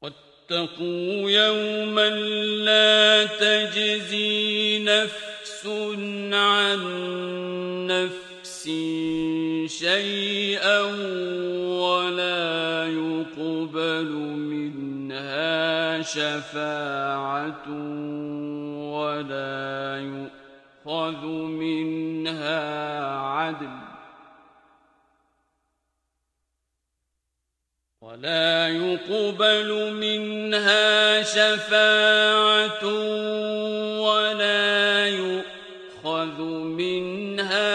واتقوا يوما لا تجزي نفس عن نفس شيئا ولا يقبل منها شفاعة ولا يؤخذ منها شفاعة ولا يؤخذ منها